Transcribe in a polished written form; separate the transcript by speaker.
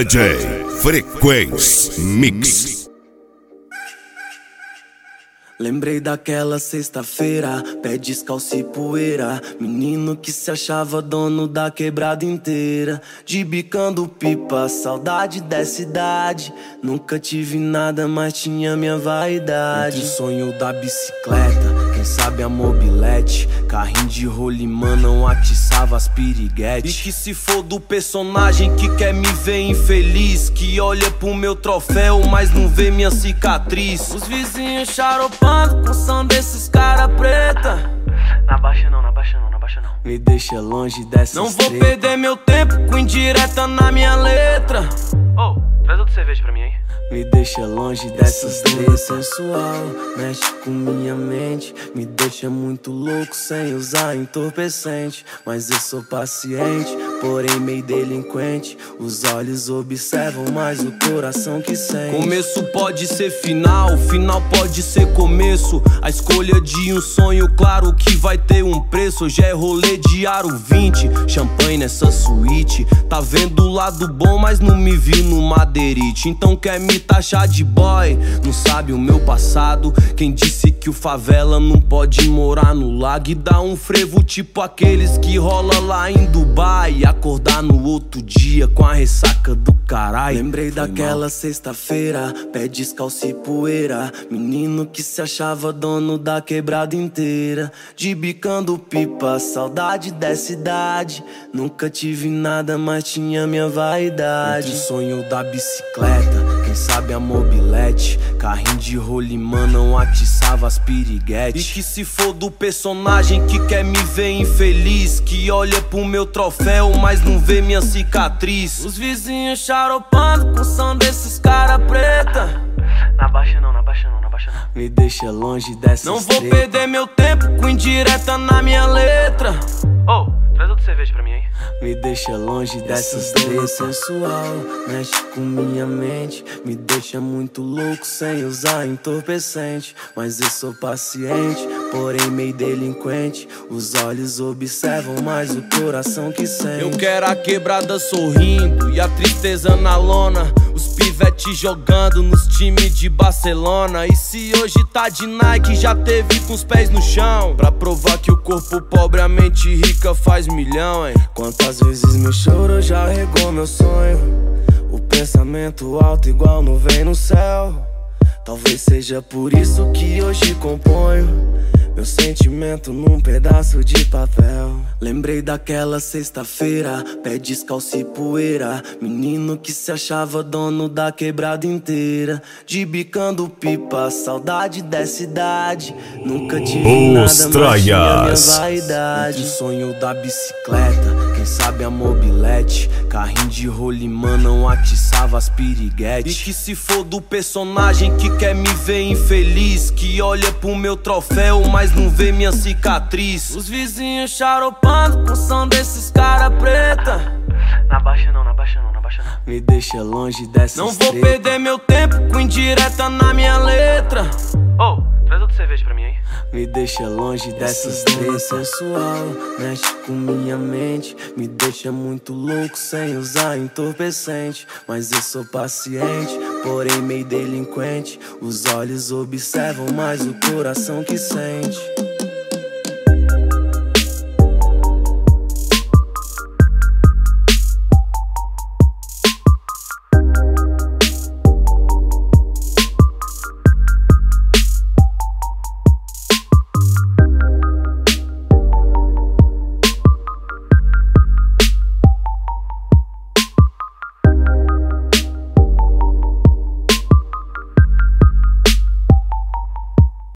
Speaker 1: DJ Frequência Mix.
Speaker 2: Lembrei daquela sexta-feira, pé descalço e poeira. Menino que se achava dono da quebrada inteira. De bicando pipa, saudade dessa idade. Nunca tive nada, mas tinha minha vaidade. Entre o sonho da bicicleta, quem sabe a mobilete. Carrinho de rolimã não atiçava as piriguetes. E que se for do personagem que quer me ver infeliz, que olha pro meu troféu, mas não vê minha cicatriz. Os vizinhos charopando com som desses cara preta.
Speaker 3: Na baixa não, na baixa não, na baixa não.
Speaker 2: Me deixa longe dessas
Speaker 3: Não vou perder meu tempo com indireta na minha letra.
Speaker 2: Oh,
Speaker 3: traz outra cerveja pra mim aí.
Speaker 2: Me deixa longe dessas leis sensual. Mexe com minha mente, me deixa muito louco sem usar entorpecente. Mas eu sou paciente, porém meio delinquente. Os olhos observam, mas o coração que sente. Começo pode ser final, final pode ser começo. A escolha de um sonho, claro que vai ter um preço. Hoje é rolê de aro 20, champanhe nessa suíte. Tá vendo o lado bom, mas não me vi no madeirite. Então quer me taxar de boy, não sabe o meu passado. Quem disse que o favela não pode morar no lago e dar um frevo tipo aqueles que rola lá em Dubai e acordar no outro dia com a ressaca do caralho. Lembrei daquela sexta-feira, pé descalço e poeira. Menino que se achava dono da quebrada inteira. De bicando pipa, saudade dessa idade. Nunca tive nada, mas tinha minha vaidade. Entre o sonho da bicicleta, quem sabe a mobilete. Carrinho de rolimã não atiçava as piriguetes. E que se for do personagem que quer me ver infeliz, que olha pro meu troféu, mas não vê minha cicatriz. Os vizinhos charopando com som desses cara preta.
Speaker 3: Na baixa não, na baixa não, na baixa não.
Speaker 2: Me deixa longe dessas
Speaker 3: Não vou perder meu tempo com indireta na minha letra.
Speaker 2: Oh,
Speaker 3: traz outra cerveja pra mim aí.
Speaker 2: Me deixa longe dessas leis sensual. Mexe com minha mente, me deixa muito louco sem usar entorpecente. Mas eu sou paciente, porém meio delinquente. Os olhos observam, mas o coração que sente. Eu quero a quebrada sorrindo e a tristeza na lona. Os pivetes jogando nos times de Barcelona. E se hoje tá de Nike, já teve com os pés no chão. Pra provar que o corpo pobre, a mente rica faz milhão, hein? Quantas vezes meu choro já regou meu sonho. O pensamento alto igual nuvem no céu. Talvez seja por isso que hoje componho meu sentimento num pedaço de papel. Lembrei daquela sexta-feira, pé descalço e poeira. Menino que se achava dono da quebrada inteira. De bicando pipa, saudade dessa idade. Nunca tive nada, mas tinha minha vaidade. Entre o sonho da bicicleta, quem sabe a mobilete. Carrinho de rolimã não atiçava as piriguetes. E que se for do personagem que quer me ver infeliz, que olha pro meu troféu, mas não vê minha cicatriz. Os vizinhos charopando com som desses cara preta.
Speaker 3: Na baixa não, na baixa não, na baixa não.
Speaker 2: Me deixa longe dessas
Speaker 3: Não vou perder meu tempo com indireta na minha letra. Oh, traz outra cerveja pra mim aí.
Speaker 2: Me deixa longe dessas leis sensual. Mexe com minha mente, me deixa muito louco sem usar entorpecente. Mas eu sou paciente, porém meio delinquente. Os olhos observam, mas o coração que sente.